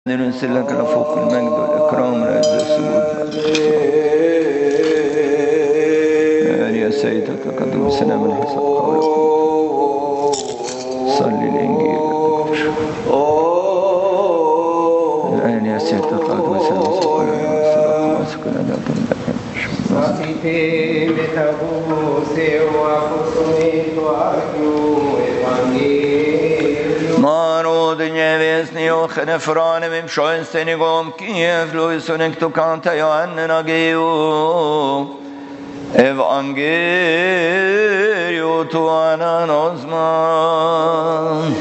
نرسل لك فوق المجد والإكرام والعز والسجود يا سيدك تقدم السلام الحسن قولك صلي الإنجيل الآن يا سيدك تقدم السلام Narodin jävesni och genefrane vim sjönsten i gom Kiev luisunek tu kanta jo annena geo Evangelio tu ananosman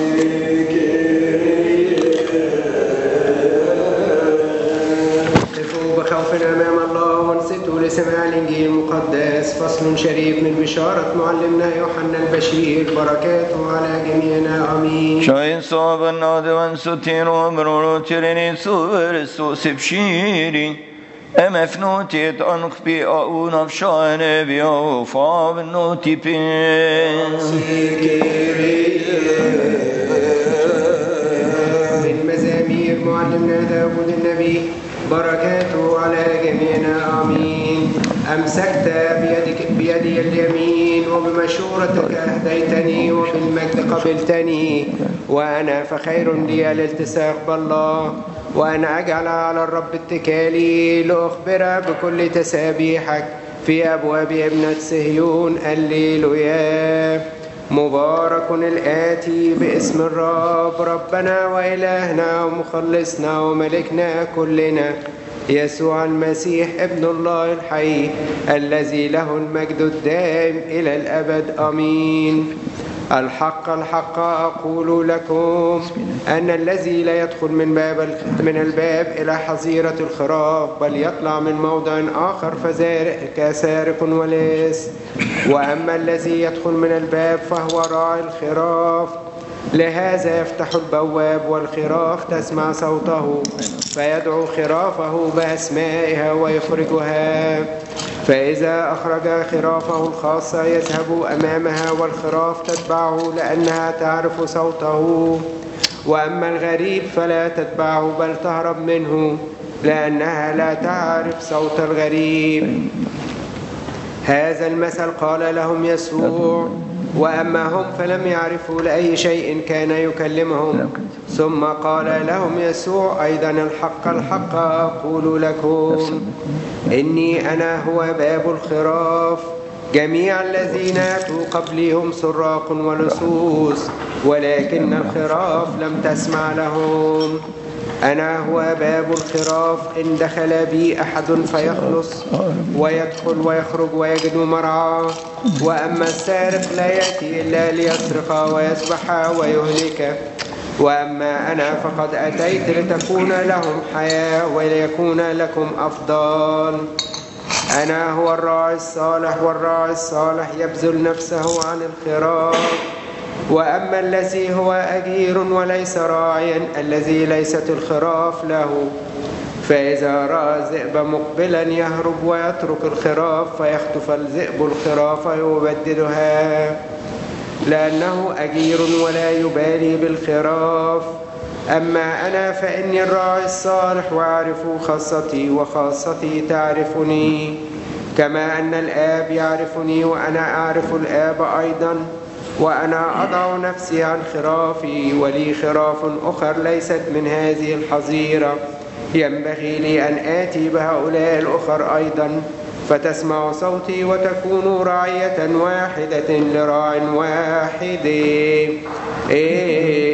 بخوف أمام الله وانصتوا لسماع الإنجيل المقدس. فصل شريف من بشارة معلمنا يوحنا البشير بركاته على جميعنا آمين. شاين صوب النادي وانصتين ومرورو تريني صور السوسب شيري أمفنوتيت أنخ بي أعون أفشان بيو فاب النوتي بين من مزامير معلمنا داود النبي بركاته على جميعنا آمين. أمسكت بيدي اليمين وبمشورتك أهديتني وبالمجد قبلتني وأنا فخير لي الالتصاق بالله وأن أجعل على الرب اتكالي لأخبر بكل تسابيحك في أبواب ابنة صهيون. الليلويا. مبارك الآتي باسم الرب ربنا وإلهنا ومخلصنا وملكنا كلنا يسوع المسيح ابن الله الحي الذي له المجد الدائم إلى الأبد آمين. الحق الحق أقول لكم أن الذي لا يدخل من الباب إلى حظيرة الخراف بل يطلع من موضع آخر كسارق ولص. وأما الذي يدخل من الباب فهو راعي الخراف. لهذا يفتح البواب والخراف تسمع صوته فيدعو خرافه بأسمائها ويخرجها. فإذا أخرج خرافه الخاصة يذهب أمامها والخراف تتبعه لأنها تعرف صوته. وأما الغريب فلا تتبعه بل تهرب منه لأنها لا تعرف صوت الغريب. هذا المثل قال لهم يسوع وأما هم فلم يعرفوا لأي شيء كان يكلمهم. ثم قال لهم يسوع أيضا الحق الحق أقول لكم إني أنا هو باب الخراف. جميع الذين أتوا قبلي هم سراق ولصوص ولكن الخراف لم تسمع لهم. أنا هو باب الخراف. إن دخل بي أحد فيخلص ويدخل ويخرج ويجد مرعى. وأما السارق لا يأتي إلا ليسرق ويذبح ويهلك. وأما أنا فقد أتيت لتكون لهم حياة وليكون لكم أفضل. أنا هو الراعي الصالح والراعي الصالح يبذل نفسه عن الخراف. وأما الذي هو أجير وليس راعيا الذي ليست الخراف له فإذا رأى الذئب مقبلا يهرب ويترك الخراف فيخطف الذئب الخراف ويبددها لأنه أجير ولا يبالي بالخراف. أما أنا فإني الراعي الصالح وأعرف خاصتي وخاصتي تعرفني كما أن الآب يعرفني وأنا أعرف الآب أيضا. وأنا أضع نفسي عن خرافي ولي خراف أخر ليست من هذه الحظيرة ينبغي لي أن آتي بهؤلاء الأخر أيضا فتسمع صوتي وتكون رعية واحدة لراع واحد.